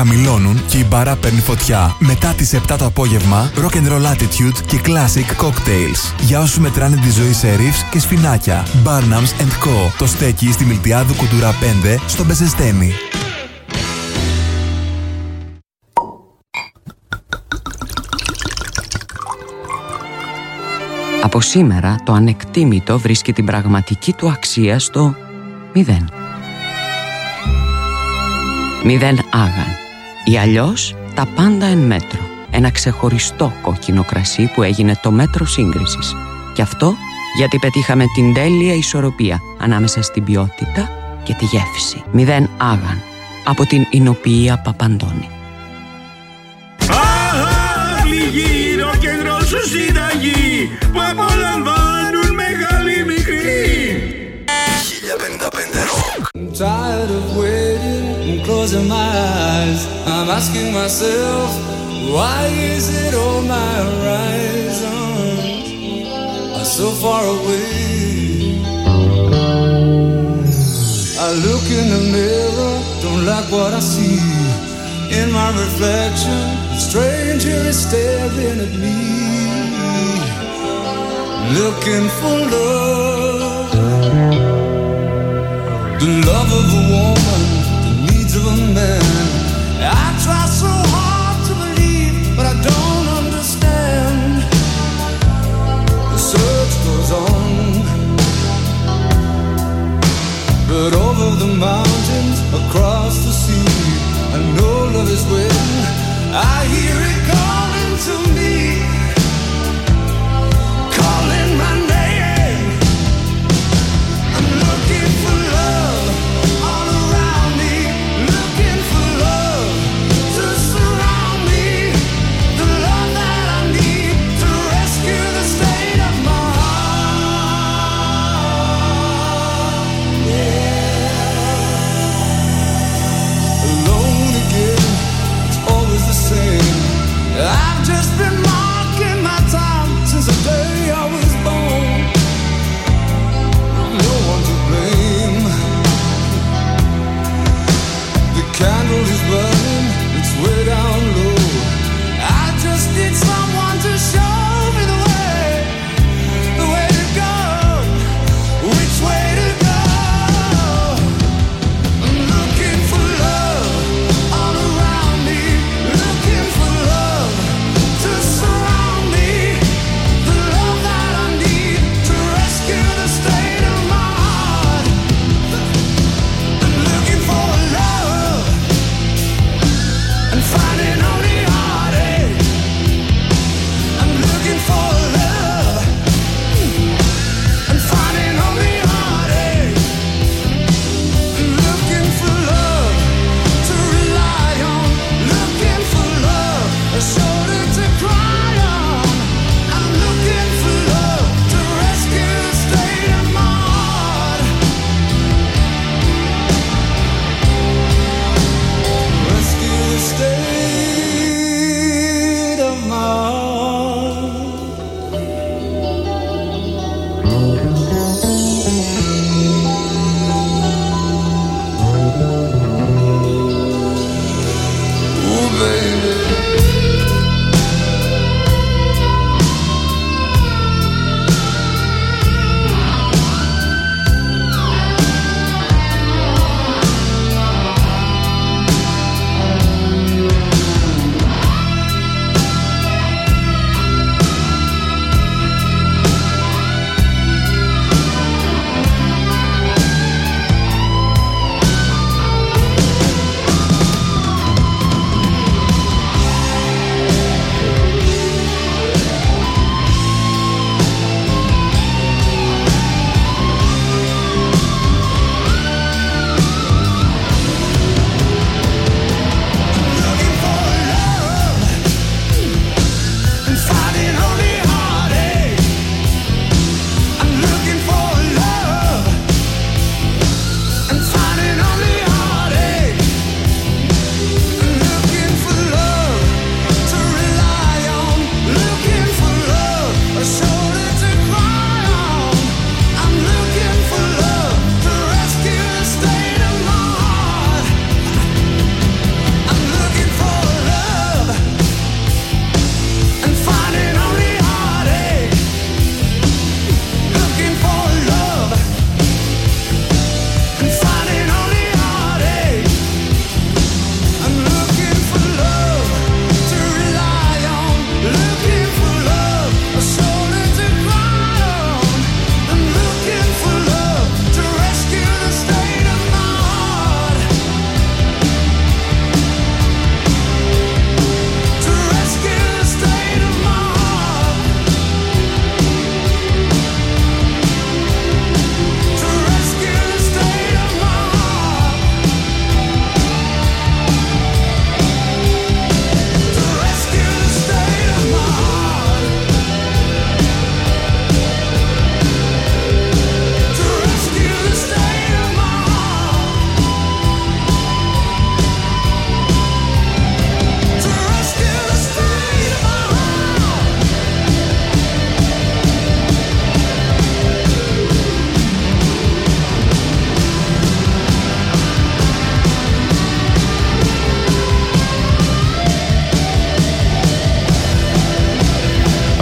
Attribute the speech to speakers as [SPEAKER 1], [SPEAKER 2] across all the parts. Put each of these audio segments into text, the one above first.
[SPEAKER 1] χαμηλώνουν και η μπάρα παίρνει φωτιά. Μετά τις 7 το απόγευμα, Rock and Roll Attitude και Classic Cocktails. Για όσους μετράνε τη ζωή σε ρίφς και σφινάκια. Barnums & Co. Το στέκει στη Μιλτιάδου Κουντουρά 5 στο Μπεζεστένι.
[SPEAKER 2] Από σήμερα το ανεκτήμητο βρίσκει την πραγματική του αξία στο 0. 0 άγαν. Ή αλλιώς τα πάντα εν μέτρο. Ένα ξεχωριστό κόκκινο κρασί που έγινε το μέτρο σύγκρισης. Και αυτό γιατί πετύχαμε την τέλεια ισορροπία ανάμεσα στην ποιότητα και τη γεύση. 0 άγαν. Από την Ινοποιία Παπαντώνη.
[SPEAKER 3] Γύρω κέντρο σου συνταγή που απολαμβάνουν μεγάλοι μικροί.
[SPEAKER 4] 1055 Rock.
[SPEAKER 5] I'm tired of waiting and closing my eyes. I'm asking myself, why is it all my horizons are so far away? I look in the mirror, don't like what I see. In my reflection, a stranger is staring at me, looking for love, the love of a woman, the needs of a man. I try so hard to believe, but I don't understand. The search goes on, but over the mountains, across the sea, I know love is waiting. I hear it calling to me, calling my name. I'm looking for love all around me, looking for love to surround me, the love that I need to rescue the state of my heart. Yeah. Alone again, it's always the same. I've just been marking my time since the day I was born. No one to blame. The candle is burning, it's way down low. I just need someone to show me the way to go, which way to go. I'm looking for love all around me, looking for love to surround me, the love that I need to rescue the state of my heart. I'm looking for love and finding only heartache. I'm looking for love and finding only heartache. I'm looking for love to rely on, looking for love, a shoulder to cry on. I'm looking for love to rescue the state of my heart. Rescue the state of my heart. Oh, baby.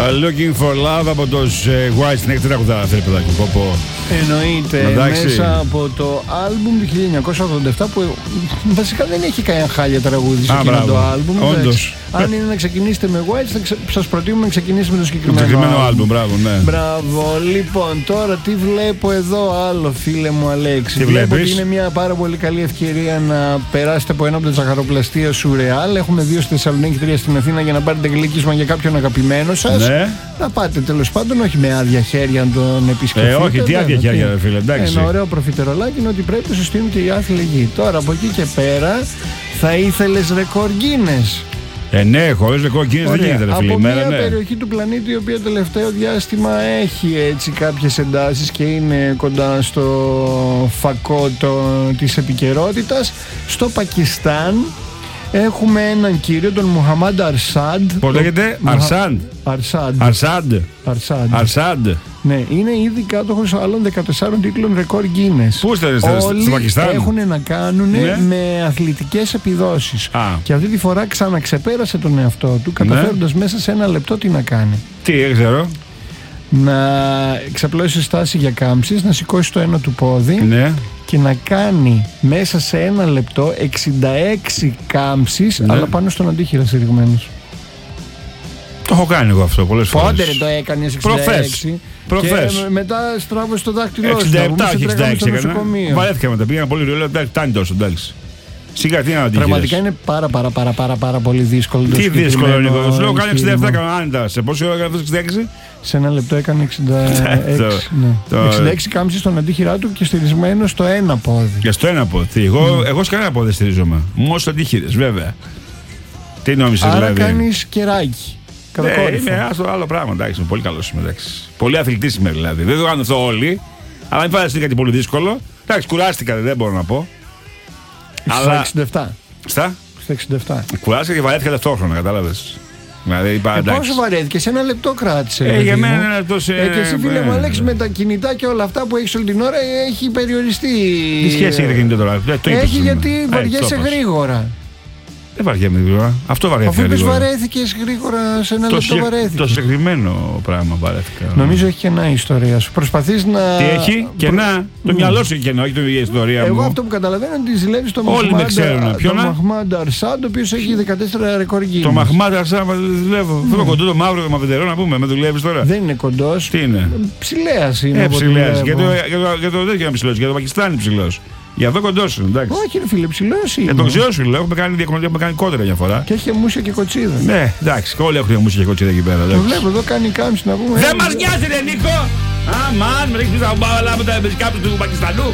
[SPEAKER 4] Looking for love από τους White Snake. Τι τραγουδάρα θέλει, παιδάκι μου.
[SPEAKER 6] Εννοείται. Μέσα από το άλμπουμ του 1987 που βασικά δεν έχει κανένα χάλια τραγούδι σε εκείνο το άλμπουμ.
[SPEAKER 4] Όντως.
[SPEAKER 6] Αν είναι να ξεκινήσετε με White, σας προτείνουμε να ξεκινήσουμε με το συγκεκριμένο
[SPEAKER 4] άλμπουμ. Μπράβο, ναι.
[SPEAKER 6] Μπράβο. Λοιπόν, τώρα τι βλέπω εδώ άλλο, φίλε μου Αλέξη.
[SPEAKER 4] Τι
[SPEAKER 6] βλέπω
[SPEAKER 4] βλέπεις?
[SPEAKER 6] ότι είναι μια πάρα πολύ καλή ευκαιρία να περάσετε από ένα από τα ζαχαροπλαστεία Σουρεάλ. Έχουμε 2 στη Θεσσαλονίκη, 3 στην Αθήνα για να πάρετε γλύκισμα για κάποιον αγαπημένο σας.
[SPEAKER 4] Ναι.
[SPEAKER 6] Να πάτε τέλος πάντων, όχι με άδεια χέρια να τον επισκεφτείτε.
[SPEAKER 4] Όχι, τι άδεια χέρια, φίλε, εντάξει.
[SPEAKER 6] Ένα ωραίο προφιτερολάκι είναι ότι πρέπει να σου στείλουν και οι άθλοι γη. Τώρα από εκεί και πέρα θα ήθελες ρεκόρ Guinness.
[SPEAKER 4] Ναι, χωρίς ρεκόρ Guinness δεν γίνεται, ρε φίλε.
[SPEAKER 6] Από μια περιοχή του πλανήτη η οποία τελευταίο διάστημα έχει έτσι κάποιες εντάσεις και είναι κοντά στο φακό της επικαιρότητας. Στο Πακιστάν έχουμε έναν κύριο, τον Μουχαμάντ Αρσάντ.
[SPEAKER 4] Πώς λέγεται? Αρσάντ.
[SPEAKER 6] Ναι, είναι ήδη κάτοχος άλλων 14 τίτλων ρεκόρ Guinness.
[SPEAKER 4] Πού είστε, στο Πακιστάν?
[SPEAKER 6] Έχουν να κάνουν με αθλητικές επιδόσεις. Και αυτή τη φορά ξαναξεπέρασε τον εαυτό του, καταφέροντας μέσα σε 1 λεπτό τι να κάνει.
[SPEAKER 4] Τι, δεν ξέρω.
[SPEAKER 6] Να εξαπλώσει στάση για κάμψεις, να σηκώσει το ένα του πόδι και να κάνει μέσα σε 1 λεπτό 66 κάμψεις, αλλά πάνω στον αντίχειρα συρριγμένος.
[SPEAKER 4] Το έχω κάνει εγώ αυτό πολλές φορές.
[SPEAKER 6] Πότε το έκανες 66?
[SPEAKER 4] Προχθές.
[SPEAKER 6] Και μετά στράβωσε το δάχτυλό σου.
[SPEAKER 4] 67, όχι 66 έκανα. Βαρέθηκα μετά, πήγα πολύ ρολό, φτάνει τόσο, εντάξει. Σιγά, τι να αντίχειρες.
[SPEAKER 6] Πραγματικά είναι πάρα πολύ δύσκολο.
[SPEAKER 4] Τι δύσκολο είναι αυτό. Σου λέω κάνει 67 άνετα. Σε πόση ώρα έκανε 66?
[SPEAKER 6] Σε 1 λεπτό έκανε 66. 66 κάμψεις στον αντίχειρά του και στηρισμένο στο ένα πόδι.
[SPEAKER 4] Και στο ένα πόδι. Εγώ σε κανένα πόδι δεν στηρίζομαι. Μόνο στο αντίχειρες, βέβαια. Τι νόμισες δηλαδή?
[SPEAKER 6] Άρα κάνεις κεράκι.
[SPEAKER 4] Είναι αυτό άλλο πράγμα. Εντάξει, είμαι πολύ καλός είμαι. Πολύ αθλητής είμαι δηλαδή. Δεν το κάνω αυτό όλοι. Αλλά μην φανταστείτε κάτι πολύ δύσκολο. Εντάξει, κουράστηκα, δεν μπορώ να πω.
[SPEAKER 6] Αλλά 67.
[SPEAKER 4] Στα
[SPEAKER 6] 67.
[SPEAKER 4] Κουράστηκα και βαρέθηκα ταυτόχρονα, κατάλαβες. Δηλαδή,
[SPEAKER 6] πόσο βαρέθηκε, σε 1 λεπτό κράτησε.
[SPEAKER 4] Για μένα 1 λεπτό
[SPEAKER 6] και εσύ, φίλε μου Αλέξη, με τα κινητά και όλα αυτά που έχεις όλη την ώρα έχει περιοριστεί.
[SPEAKER 4] Τι σχέση έχει το κινητό τώρα?
[SPEAKER 6] Έχει γιατί βαριέσαι γρήγορα.
[SPEAKER 4] Δεν βαριέμαι γρήγορα. Αυτό βαρέθηκα.
[SPEAKER 6] Αφού είπες βαρέθηκες γρήγορα, σε 1 λεπτό βαρέθηκες.
[SPEAKER 4] Το συγκεκριμένο πράγμα βαρέθηκα.
[SPEAKER 6] Νομίζω έχει κενά η ιστορία σου. Προσπαθείς να.
[SPEAKER 4] Τι έχει? Κενά. Το μυαλό σου έχει κενά, όχι η ιστορία μου.
[SPEAKER 6] Εγώ αυτό που καταλαβαίνω είναι ότι ζηλεύεις τον Μαχμάντ Αρσάντ, ο οποίος έχει 14 ρεκόρ Guinness.
[SPEAKER 4] Το Μαχμάντ Αρσάντ δουλεύω. Αυτό το κοντό, το μαύρο, το μαυτερό να πούμε. Με δουλεύεις τώρα?
[SPEAKER 6] Δεν είναι κοντός.
[SPEAKER 4] Τι είναι?
[SPEAKER 6] Ψηλέας είναι.
[SPEAKER 4] Ψηλέας. Για το τέτοιο είναι ψηλός. Για το Πακιστάν είναι ψηλός. Για εδώ κοντός είναι, εντάξει.
[SPEAKER 6] Όχι, ρε φίλε, ψηλός είναι.
[SPEAKER 4] Το ξέρω σου λέω, έχουμε κάνει κόντρα μια φορά.
[SPEAKER 6] Και έχει μουσια και κοτσίδα.
[SPEAKER 4] Ναι, εντάξει, όλοι έχουν μουσια και κοτσίδα εκεί πέρα.
[SPEAKER 6] Το βλέπω εδώ κάνει κάμψη να πούμε.
[SPEAKER 4] Δεν μας νοιάζει, ρε Νίκο! Αμάν, με ρίχνεις τα μπάλα με τα κάμψη του Πακιστανού.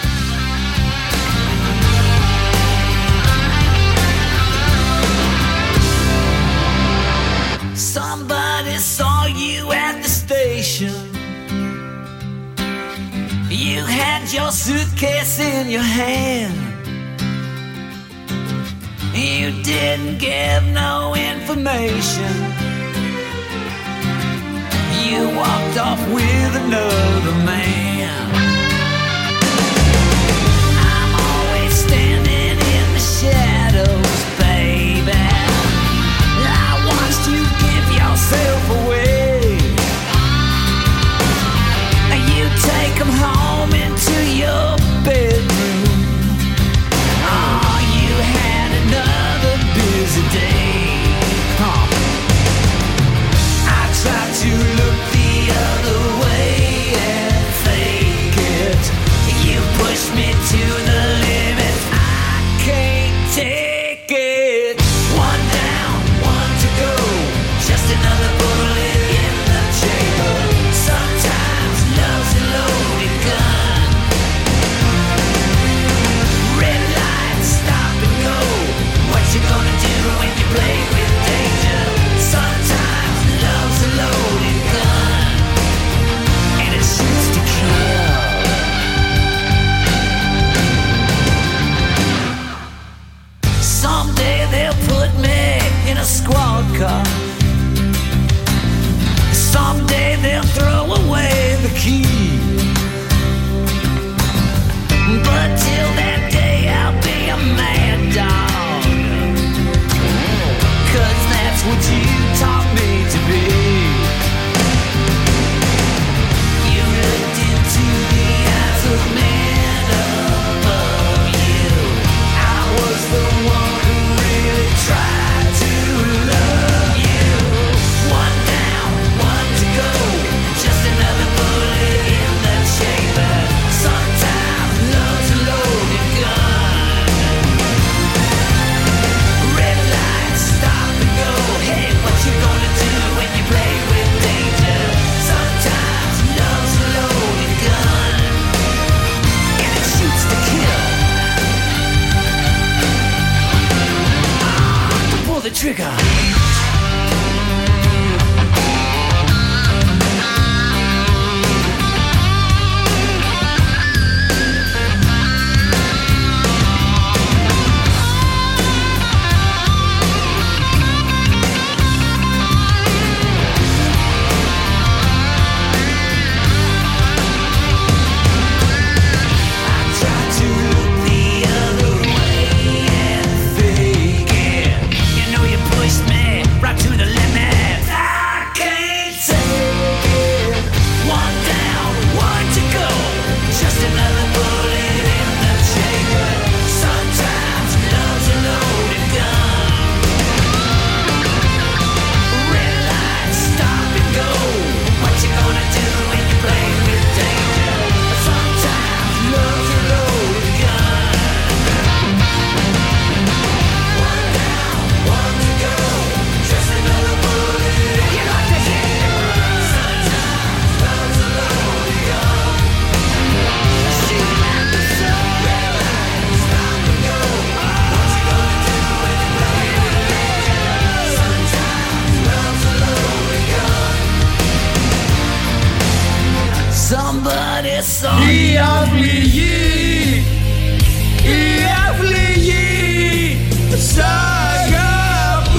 [SPEAKER 5] Somebody saw you at the station. You had your suitcase in your hand. You didn't give no information. You walked off with another man. I'm always standing in the shadows, baby. I watched you give yourself away. You take them home into your bedroom. Oh, you had another busy day. I tried to look the other way and fake it. You pushed me to the limit. I can't take it. One down, one to go. Just another bullet in the chamber. Sometimes love's a loaded gun. Red lights, stop and go. What you gonna do when you play with danger? Sometimes love's a loaded gun, and it shoots to kill. Someday they'll put me in a squad car. Someday they'll throw away the key. But till that day I'll be a mad dog. 'Cause that's what you taught me to be. the trigger.
[SPEAKER 3] Η αυληγή, η αυληγή σ' αγαπούν.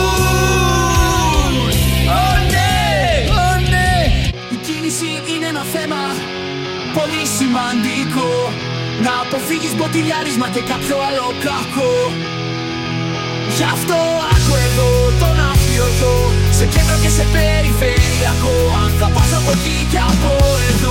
[SPEAKER 5] Oh ναι, η κίνηση είναι ένα θέμα πολύ σημαντικό. Να αποφύγεις μποτιλιάρισμα και κάποιο άλλο κακό. Γι' αυτό άκου εδώ τον αφιωτό, σε κέντρο και σε περιφερειακό. Αν θα πας από εκεί και από εδώ.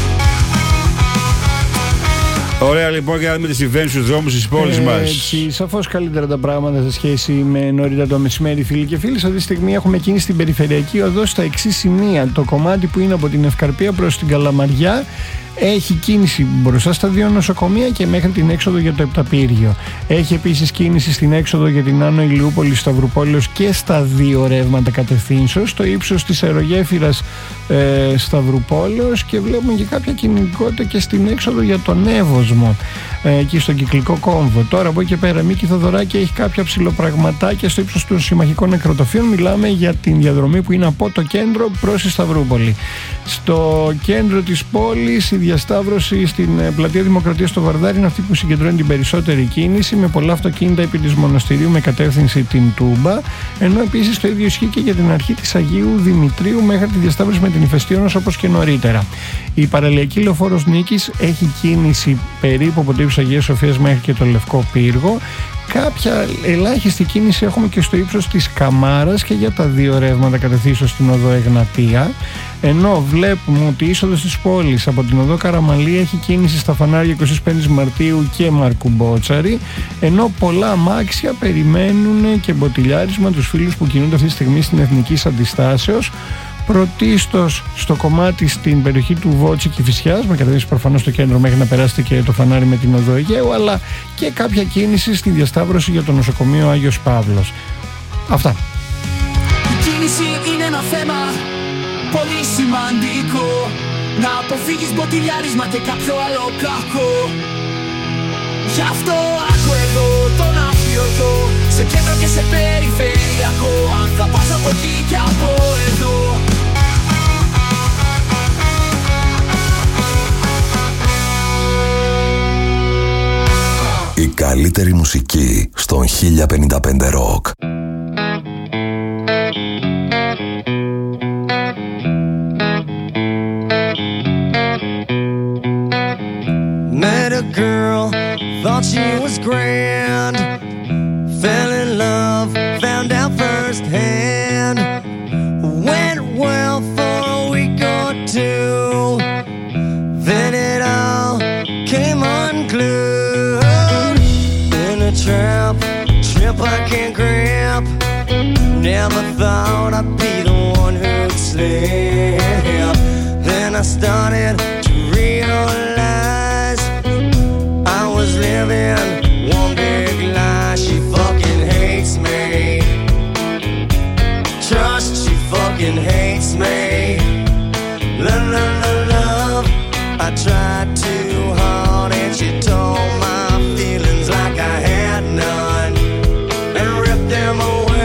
[SPEAKER 4] Ωραία λοιπόν, και να δούμε τι συμβαίνει στους δρόμους της πόλης μας.
[SPEAKER 6] Έτσι, σαφώς καλύτερα τα πράγματα σε σχέση με νωρίτερα το μεσημέρι, φίλοι και φίλοι. Αυτή τη στιγμή έχουμε κίνηση στην περιφερειακή οδό στα εξής σημεία. Το κομμάτι που είναι από την Ευκαρπία προς την Καλαμαριά έχει κίνηση μπροστά στα δύο νοσοκομεία και μέχρι την έξοδο για το Επταπύργιο. Έχει επίσης κίνηση στην έξοδο για την Άνω Ηλιούπολη, Σταυρουπόλεως και στα δύο ρεύματα κατευθύνσεως, στο ύψος της αερογέφυρας Σταυρουπόλεως, και βλέπουμε και κάποια κινητικότητα και στην έξοδο για τον Εύωσμο, εκεί στον Κυκλικό Κόμβο. Τώρα από εκεί και πέρα Μίκη Θοδωράκη έχει κάποια ψιλοπραγματάκια στο ύψος των συμμαχικών νεκροτοφείων. Μιλάμε για την διαδρομή που είναι από το κέντρο προς τη Σταυρούπολη. Στο κέντρο της πόλης η διασταύρωση στην πλατεία Δημοκρατίας στο Βαρδάρι είναι αυτή που συγκεντρώνει την περισσότερη κίνηση, με πολλά αυτοκίνητα επί της Μοναστηρίου με κατεύθυνση την Τούμπα, ενώ επίσης το ίδιο ισχύει και για την αρχή της Αγίου Δημητρίου μέχρι τη διασταύρωση με την Ηφαιστίωνος όπως και νωρίτερα. Η παραλιακή λεωφόρος Νίκης έχει κίνηση περίπου από το ύψος Αγίας Σοφίας μέχρι και το Λευκό Πύργο. Κάποια ελάχιστη κίνηση έχουμε και στο ύψος της Καμάρας και για τα δύο ρεύματα κατευθύνσεως στην οδό Εγνατία, ενώ βλέπουμε ότι η είσοδος της πόλης από την οδό Καραμαλή έχει κίνηση στα φανάρια 25 Μαρτίου και Μαρκου Μπότσαρη, ενώ πολλά αμάξια περιμένουν και μποτιλιάρισμα τους φίλους που κινούνται αυτή τη στιγμή στην Εθνικής Αντιστάσεως, πρωτίστως στο κομμάτι στην περιοχή του Βότση και Κηφισιάς, με κατεύθυνση προφανώς στο κέντρο μέχρι να περάσετε και το φανάρι με την οδό Αιγαίου, αλλά και κάποια κίνηση στη διασταύρωση για το νοσοκομείο Άγιος Παύλος. Αυτά.
[SPEAKER 5] Η κίνηση είναι ένα θέμα πολύ σημαντικό. Να αποφύγεις μποτιλιάρισμα και κάποιο άλλο κακό. Γι' αυτό άκου εδώ τον αφιωτό, σε κέντρο και σε περιφερειακό. Αν θα πας από εκεί και από εδώ.
[SPEAKER 1] Η καλύτερη μουσική στον 1055 Rock.
[SPEAKER 5] Met a girl, thought she was grand. Fell in love, found out firsthand. Went well for a week or two, then it all came unglued. In a trap I can't grab. Never thought I'd be the one who'd slip. Then I started to realize I was living one big lie. She fucking hates me. Trust, she fucking hates me. Love, love, love, love. I tried too hard and she told my feelings like I had none and ripped them away.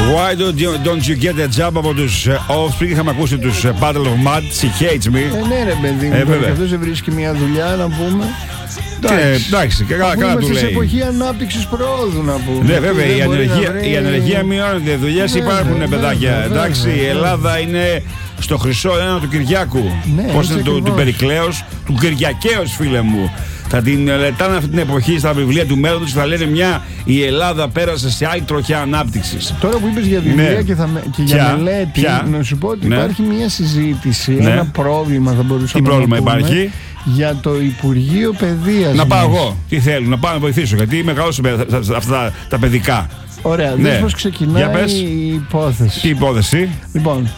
[SPEAKER 4] Why don't you get a job από τους Offspring? Είχαμε ακούσει τους Battle of Mud, She Hates Me.
[SPEAKER 6] Ναι ρε παιδί μου, και αυτός δεν βρίσκει μια δουλειά να πούμε.
[SPEAKER 4] Εντάξει, καλά του λέει.
[SPEAKER 6] Είμαστε σε εποχή ανάπτυξης προόδου να πούμε.
[SPEAKER 4] Ναι, βέβαια, η ανεργία μειώνεται, δουλειές υπάρχουν, παιδάκια. Εντάξει, η Ελλάδα είναι στο χρυσό ένα του Κυριάκου. Πώς είναι του Περικλέως, του Κυριακαίος, φίλε μου. Θα την λετάνε αυτή την εποχή στα βιβλία του μέλλοντος και θα λένε μια η Ελλάδα πέρασε σε άλλη τροχιά ανάπτυξης.
[SPEAKER 6] Τώρα που είπες για βιβλία και για μελέτη, να σου πω ότι υπάρχει μια συζήτηση, ένα πρόβλημα θα μπορούσαμε να πούμε. Τι πρόβλημα υπάρχει? Για το Υπουργείο Παιδείας.
[SPEAKER 4] Να πάω εγώ. Τι θέλουν, να πάω να βοηθήσω. Γιατί είμαι καλός σε αυτά τα παιδικά.
[SPEAKER 6] Ωραία, δες πώς ξεκινάει η υπόθεση.
[SPEAKER 4] Τι υπόθεση?
[SPEAKER 6] Λοιπόν,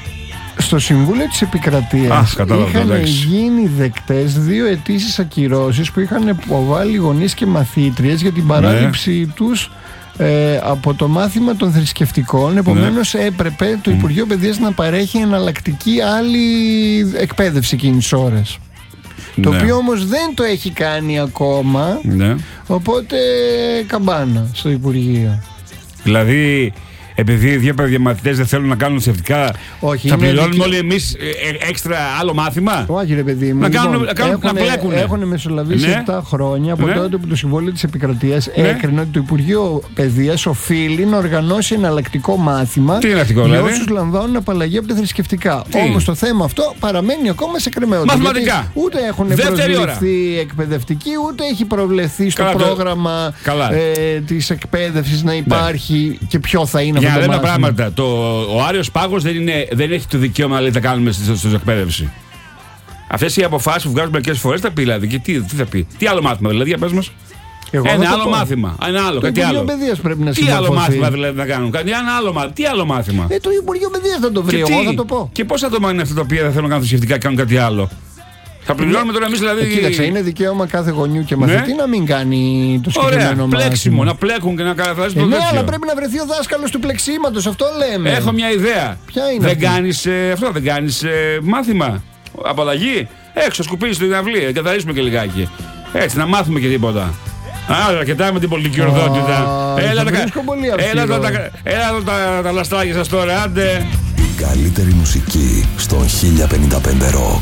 [SPEAKER 6] στο Συμβούλιο της Επικρατείας είχαν γίνει δεκτές 2 αιτήσεις ακυρώσεις που είχαν υποβάλει γονείς και μαθήτριες για την παράληψή τους από το μάθημα των θρησκευτικών. Επομένως έπρεπε το Υπουργείο Παιδείας να παρέχει εναλλακτική άλλη εκπαίδευση εκείνης τις ώρες. Το οποίο όμως δεν το έχει κάνει ακόμα. Οπότε καμπάνα στο Υπουργείο.
[SPEAKER 4] Δηλαδή, επειδή 2 μαθητές δεν θέλουν να κάνουν θρησκευτικά, θα πληρώνουμε όλοι εμείς έξτρα άλλο μάθημα?
[SPEAKER 6] Όχι ρε παιδί μου,
[SPEAKER 4] να πλέκουν.
[SPEAKER 6] Έχουν μεσολαβήσει 7 χρόνια από τότε που το Συμβούλιο της Επικρατείας έκρινε ότι το Υπουργείο Παιδείας οφείλει να οργανώσει εναλλακτικό μάθημα για όσους λαμβάνουν απαλλαγή από τα θρησκευτικά. Όμως το θέμα αυτό παραμένει ακόμα σε κρεμαιότητα.
[SPEAKER 4] Μαθηματικά.
[SPEAKER 6] Ούτε έχουν προσβληθεί εκπαιδευτικοί, ούτε έχει προβλεφθεί στο πρόγραμμα της εκπαίδευσης να υπάρχει και ποιο θα είναι.
[SPEAKER 4] Για να λέμε πράγματα. Ο Άριος Πάγος δεν έχει το δικαίωμα να λέει τα κάνουμε στην εκπαίδευση. Αυτές οι αποφάσεις που βγάζουν μερικές φορές τα πει δηλαδή. Και τι θα πει? Τι άλλο μάθημα δηλαδή, για πες μας? Ένα άλλο μάθημα. Ένα άλλο, κάτι άλλο.
[SPEAKER 6] Πρέπει να
[SPEAKER 4] τι άλλο μάθημα δηλαδή να κάνουν? Ένα άλλο μάθημα. Τι άλλο μάθημα?
[SPEAKER 6] Το Υπουργείο Παιδείας θα το βρει, εγώ θα το πω.
[SPEAKER 4] Και πόσα άτομα είναι αυτά τα οποία δεν θέλουν να κάνουν θρησκευτικά και κάνουν κάτι άλλο? Θα πληρώνουμε τώρα εμείς δηλαδή.
[SPEAKER 6] Κοίταξε, είναι δικαίωμα κάθε γονιού και μαθητή να μην κάνει το συγκεκριμένο μάθημα.
[SPEAKER 4] Πλέξιμο, να πλέκουν και να καταφράσει το τέτοιο.
[SPEAKER 6] Ναι, αλλά πρέπει να βρεθεί ο δάσκαλος του πλεξίματος, αυτό λέμε.
[SPEAKER 4] Έχω μια ιδέα.
[SPEAKER 6] Ποια είναι?
[SPEAKER 4] Δεν κάνεις μάθημα? Απαλλαγή? Έξω, σκουπίζει στην αυλή, να καθαρίσουμε και λιγάκι. Έτσι, να μάθουμε και τίποτα. Άρα, αρκετά με την πολιτική ορθότητα. Έλα τα λαστράκια σας τώρα, άντε.
[SPEAKER 1] Η καλύτερη μουσική στον 1055 Rock.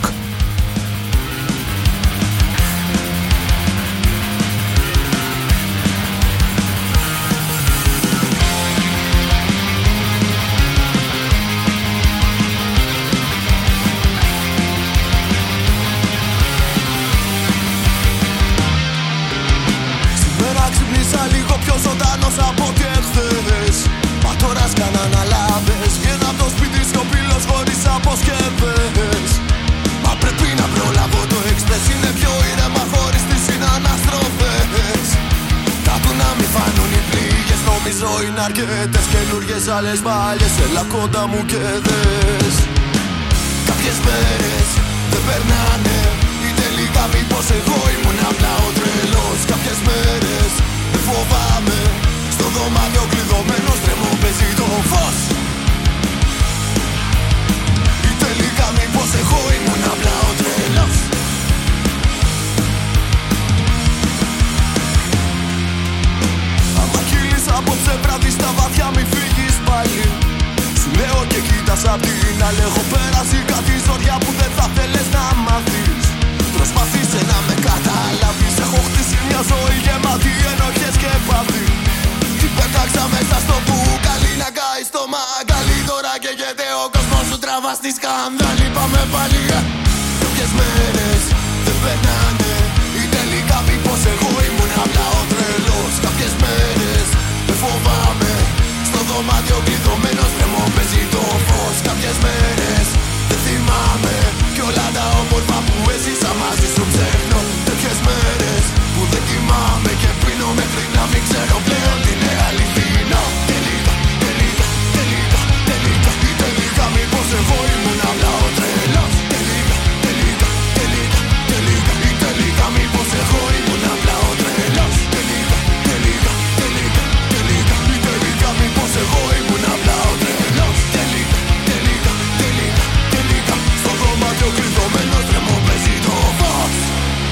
[SPEAKER 5] Είναι αρκετές καινούργιες άλλες μάλιες, έλα κοντά μου και δες. Κάποιες μέρες δεν περνάνε, ή τελικά μήπως εγώ ήμουν απλά ο τρελός. Κάποιες μέρες δεν φοβάμαι, στο δωμάτιο κλειδωμένος τρέμω παίζει το φως. Ή τελικά μήπως εγώ ήμουν απλά ο τρελός. Απόψε βράδυ στα βαθιά μη φύγεις πάλι. Σου λέω και κοίτας απ' την άλλη. Έχω πέρασει κάτι ζωριά που δεν θα θέλεις να μάθεις. Προσπαθήσε να με καταλάβεις. Έχω χτίσει μια ζωή γεμάτη ενοχές και πάθη. Την πέταξα μέσα στο μπουκάλι να κάει στο μαγκάλι. Τώρα καίγεται ο κόσμος σου, τραβά στη σκανδάλη. Πάμε πάλι. Κάποιες μέρες δεν περνάνε, ή τελικά μήπως εγώ ήμουν απλά ο τρελός. Κάποιες μέρες φοβάμαι, στο δωμάτιο κλειδωμένος τρέμω παίζει το φως. Κάποιες μέρες δεν θυμάμαι, κι όλα τα όμορφα που έζησα μαζί σου ψέχνω. Τέτοιες μέρες που δεν κοιμάμαι και πίνω μέχρι να μην ξέρω πλέον τι είναι αληθινό. Τελικά, τελικά, τελικά, τελικά, ή τελικά μήπως εγώ ήμουν απλά ο τρελός. Τελικά, τελικά, τελικά, τελικά, ή τελικά μήπως εγώ ήμουν απλά ο τρελός. Τελικά, τελικά, τελικά, τελικά, ή τελικά μήπως εγώ ήμουν απλά ο τρελός. Τελικά, τελικά, τελικά, τελικά, στο δωμάτιο κλειδωμένος τρέμω παίζει το φως.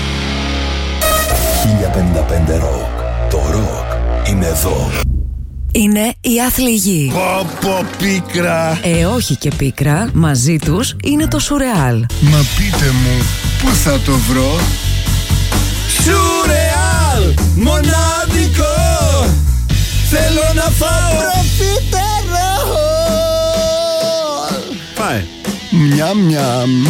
[SPEAKER 1] 1055 Rock. Το rock είναι εδώ.
[SPEAKER 7] είναι η άθλη γη.
[SPEAKER 5] Πω πίκρα.
[SPEAKER 7] Όχι και πίκρα, μαζί τους είναι το Σουρεάλ.
[SPEAKER 5] Μα πείτε μου, πού θα το βρω?
[SPEAKER 3] Σουρεάλ, μοναδικό. Θέλω να φάω προφιτερόλ.
[SPEAKER 4] Πάει.
[SPEAKER 5] Μιαμ μιαμ.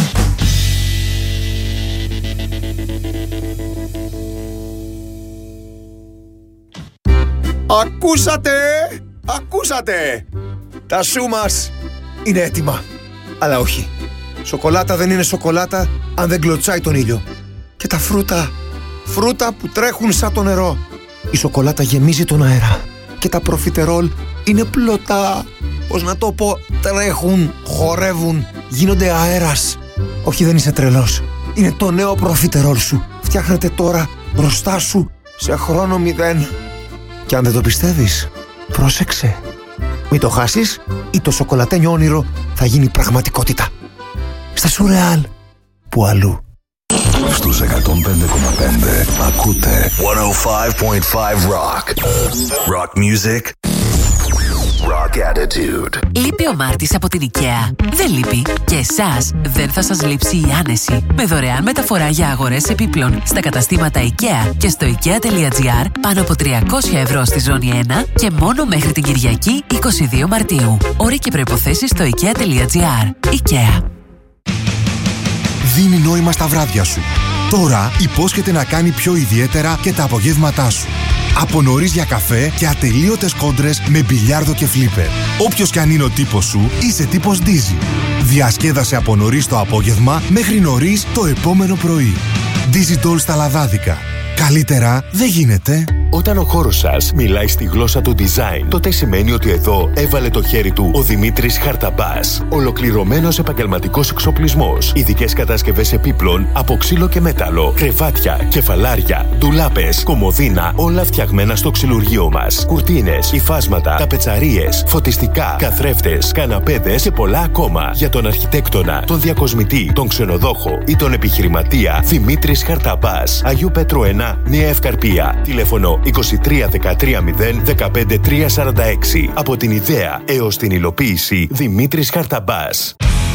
[SPEAKER 8] Ακούσατε! Τα σου μας είναι έτοιμα. Αλλά όχι. Σοκολάτα δεν είναι σοκολάτα αν δεν κλωτσάει τον ήλιο. Και τα φρούτα που τρέχουν σαν το νερό. Η σοκολάτα γεμίζει τον αέρα. Και τα προφιτερόλ είναι πλωτά. Πώς να το πω, τρέχουν, χορεύουν, γίνονται αέρας. Όχι, δεν είσαι τρελός. Είναι το νέο προφιτερόλ σου. Φτιάχνεται τώρα μπροστά σου σε χρόνο 0. Και αν δεν το πιστεύεις, πρόσεξε. Μην το χάσεις ή το σοκολατένιο όνειρο θα γίνει πραγματικότητα. Στα Σουρεάλ, που αλλού.
[SPEAKER 1] Στους 105,5 ακούτε 105.5 Rock. Rock music. Rock attitude.
[SPEAKER 7] Λείπει ο Μάρτης από την IKEA. Δεν λείπει. Και εσάς δεν θα σας λείψει η άνεση. Με δωρεάν μεταφορά για αγορές επίπλων στα καταστήματα IKEA και στο IKEA.gr πάνω από 300 ευρώ στη ζώνη 1 και μόνο μέχρι την Κυριακή 22 Μαρτίου. Όροι και προϋποθέσεις στο IKEA.gr. IKEA.
[SPEAKER 1] Δίνει νόημα στα βράδια σου. Τώρα υπόσχεται να κάνει πιο ιδιαίτερα και τα απογεύματά σου. Από νωρίς για καφέ και ατελείωτες κόντρες με μπιλιάρδο και φλίπερ. Όποιος κι αν είναι ο τύπος σου, είσαι τύπος Dizzy. Διασκέδασε από νωρίς το απόγευμα μέχρι νωρίς το επόμενο πρωί. Dizzy Doll στα λαδάδικα. Καλύτερα δεν γίνεται.
[SPEAKER 9] Όταν ο χώρος σας μιλάει στη γλώσσα του design, τότε σημαίνει ότι εδώ έβαλε το χέρι του ο Δημήτρης Χαρταμπάς. Ολοκληρωμένος επαγγελματικός εξοπλισμός, ειδικές κατασκευές επίπλων από ξύλο και μέταλλο, κρεβάτια, κεφαλάρια, ντουλάπες, κομοδίνα, όλα φτιαγμένα στο ξυλουργείο μας. Κουρτίνες, υφάσματα, ταπετσαρίες, φωτιστικά, καθρέφτες, καναπέδες και πολλά ακόμα. Για τον αρχιτέκτονα, τον διακοσμητή, τον ξενοδόχο ή τον επιχειρηματία, Δημήτρης Χαρταμπάς. Αγίου Πέτρου 1, Νέα Ευκαρπία. Τηλέφωνο 23 13 0 15 346. Από την ιδέα έως την υλοποίηση, Δημήτρης Χαρταμπάς.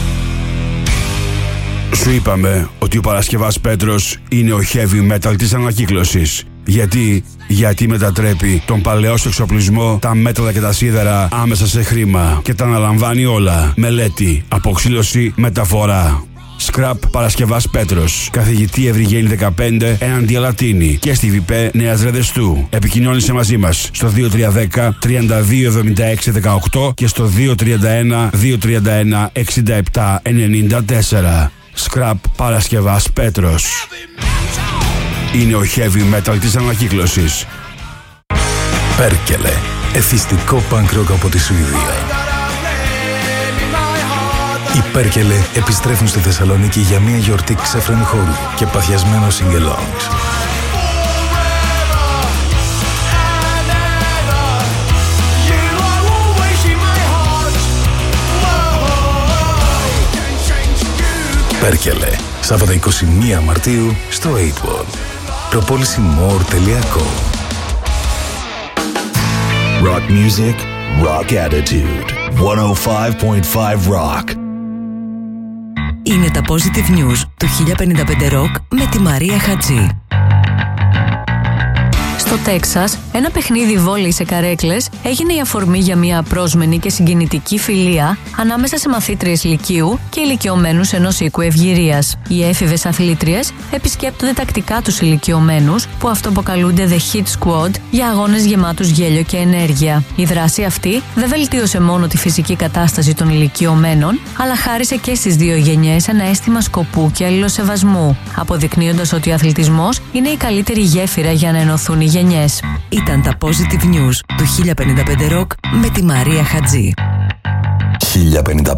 [SPEAKER 4] Σου είπαμε ότι ο Παρασκευάς Πέτρος είναι ο heavy metal της ανακύκλωσης. Γιατί μετατρέπει τον παλαιό σου εξοπλισμό, τα μέταλλα και τα σίδερα άμεσα σε χρήμα και τα αναλαμβάνει όλα. Μελέτη, αποξήλωση, μεταφορά. Scrap Παρασκευάς Πέτρος. Καθηγητή Ευρυγένη 15 έναντι Αλατίνη και στη ΒΠ Νέας Ρεδεστού. Επικοινώνησε μαζί μας στο 2310 3276 18 και στο 231 231 67 94. Scrap Παρασκευάς Πέτρος. Είναι ο heavy metal της ανακύκλωσης.
[SPEAKER 1] Πέρκελε. Εθιστικό punk rock από τη Σουηδία. Οι Πέρκελε επιστρέφουν στη Θεσσαλονίκη για μια γιορτή ξέφρενη χώρου και παθιασμένο sing-alongs. Πέρκελε, Σάββατα 21 Μαρτίου στο 8ball. Προπόλησιμore.com. Rock music, rock attitude. 105.5 Rock.
[SPEAKER 7] Είναι τα Positive News του 1055 Rock με τη Μαρία Χατζή. Στο Τέξας, ένα παιχνίδι βόλεϊ σε καρέκλες έγινε η αφορμή για μια απρόσμενη και συγκινητική φιλία ανάμεσα σε μαθήτριες λυκείου και ηλικιωμένους ενός οίκου ευγυρίας. Οι έφηβες αθλήτριες επισκέπτονται τακτικά τους ηλικιωμένους που αυτοαποκαλούνται The Hit Squad για αγώνες γεμάτους γέλιο και ενέργεια. Η δράση αυτή δεν βελτίωσε μόνο τη φυσική κατάσταση των ηλικιωμένων, αλλά χάρισε και στις δύο γενιές ένα αίσθημα σκοπού και αλληλοσεβασμού, αποδεικνύοντας ότι ο αθλητισμός είναι η καλύτερη γέφυρα για να ενωθούν οι γενιές. Ήταν τα Positive News του 1055 Rock με τη Μαρία Χατζή.
[SPEAKER 1] 1055